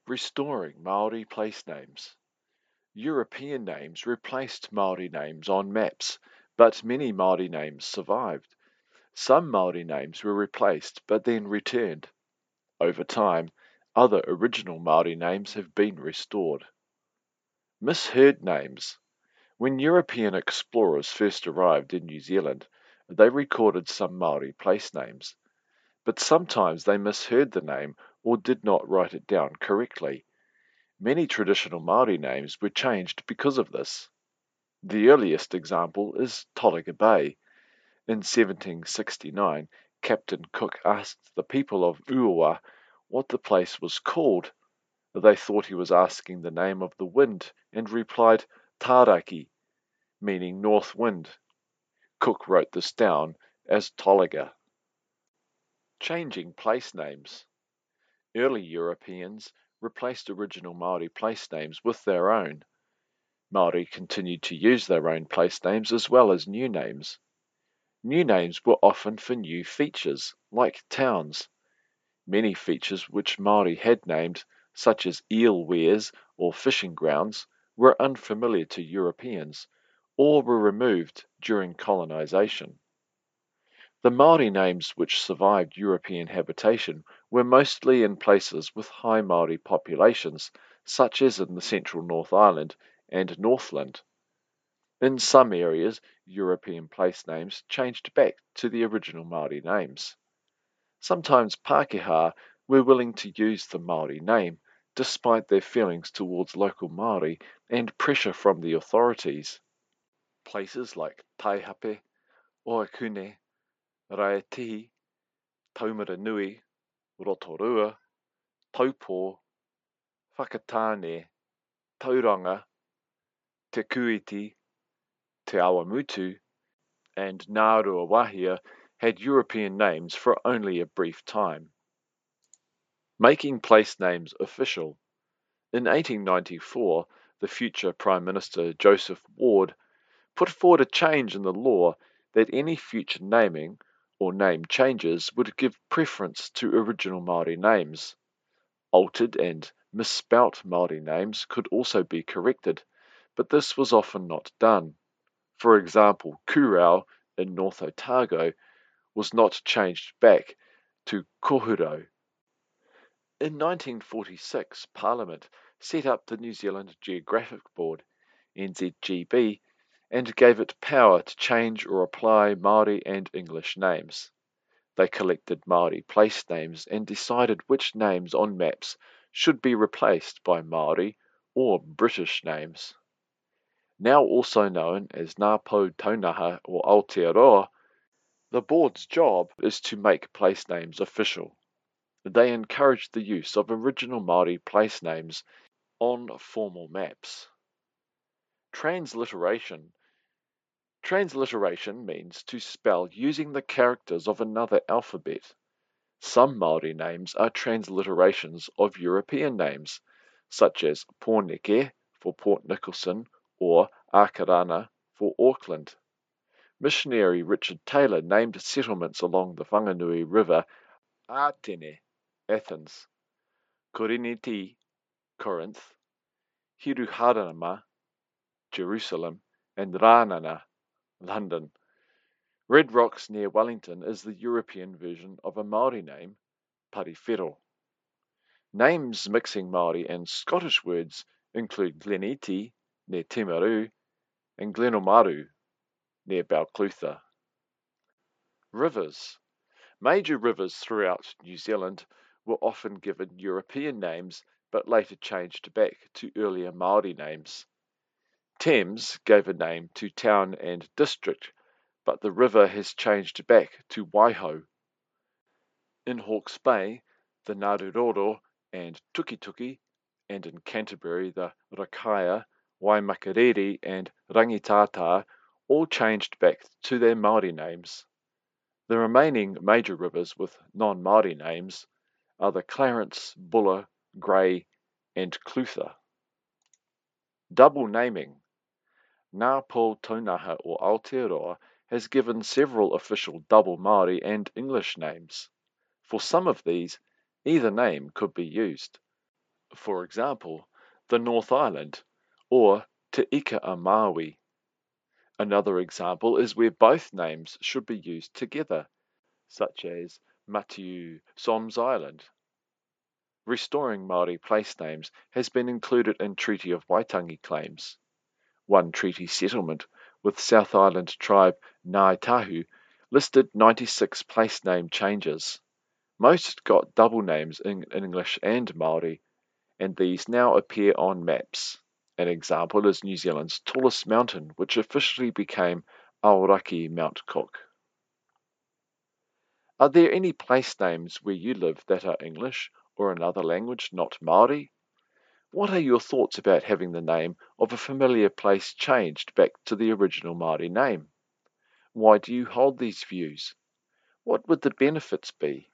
Restoring Maori place names. European names replaced Maori names on maps, but many Maori names survived. Some Maori names were replaced but then returned. Over time, other original Maori names have been restored. Misheard names. When European explorers first arrived in New Zealand, they recorded some Maori place names, but sometimes they misheard the name or did not write it down correctly. Many traditional Maori names were changed because of this. The earliest example is Tolaga Bay. In 1769, Captain Cook asked the people of Uawa what the place was called. They thought he was asking the name of the wind and replied Taraki, meaning north wind. Cook wrote this down as Tolaga. Changing place names. Early Europeans replaced original Maori place names with their own. Maori continued to use their own place names as well as new names. New names were often for new features, like towns. Many features which Maori had named, such as eel weirs or fishing grounds, were unfamiliar to Europeans, or were removed during colonization. The Maori names which survived European habitation were mostly in places with high Maori populations, such as in the central North Island and Northland. In some areas, European place names changed back to the original Maori names. Sometimes Pākehā were willing to use the Maori name, despite their feelings towards local Maori and pressure from the authorities. Places like Taihape, Oakune, Raiatihi, Taumaranui, Rotorua, Taupō, Whakatāne, Tauranga, Te Kuiti, Te Awamutu, and Ngāruawāhia had European names for only a brief time. Making place names official. In 1894, the future Prime Minister Joseph Ward put forward a change in the law that any future naming or name changes would give preference to original Maori names. Altered and misspelt Maori names could also be corrected, but this was often not done. For example, Kurau in North Otago was not changed back to Kohuro. In 1946, Parliament set up the New Zealand Geographic Board, NZGB, and gave it power to change or apply Māori and English names. They collected Māori place names and decided which names on maps should be replaced by Māori or British names. Now also known as Ngā Pou Taunaha or Aotearoa, the board's job is to make place names official. They encourage the use of original Māori place names on formal maps. Transliteration. Transliteration means to spell using the characters of another alphabet. Some Māori names are transliterations of European names, such as Pōneke for Port Nicholson or Akarana for Auckland. Missionary Richard Taylor named settlements along the Whanganui River Atene, Athens, Koriniti, Corinth, Hiruharama, Jerusalem, and Rānana, London. Red Rocks near Wellington is the European version of a Māori name, Parifero. Names mixing Māori and Scottish words include Gleniti, near Timaru, and Glenomaru, near Balclutha. Rivers. Major rivers throughout New Zealand were often given European names but later changed back to earlier Māori names. Thames gave a name to town and district, but the river has changed back to Waiho. In Hawke's Bay, the Ngāruroro and Tukituki, and in Canterbury the Rakaia, Waimakariri and Rangitata all changed back to their Māori names. The remaining major rivers with non-Māori names are the Clarence, Buller, Grey, and Clutha. Double naming. Ngā Pou Taunaha or Aotearoa has given several official double Māori and English names. For some of these, either name could be used. For example, the North Island, or Te Ika a Maui. Another example is where both names should be used together, such as Matiu Soms Island. Restoring Maori place names has been included in Treaty of Waitangi claims. One treaty settlement with South Island tribe Ngāi Tahu listed 96 place name changes. Most got double names in English and Māori, and these now appear on maps. An example is New Zealand's tallest mountain, which officially became Aoraki Mount Cook. Are there any place names where you live that are English or another language, not Māori? What are your thoughts about having the name of a familiar place changed back to the original Māori name? Why do you hold these views? What would the benefits be?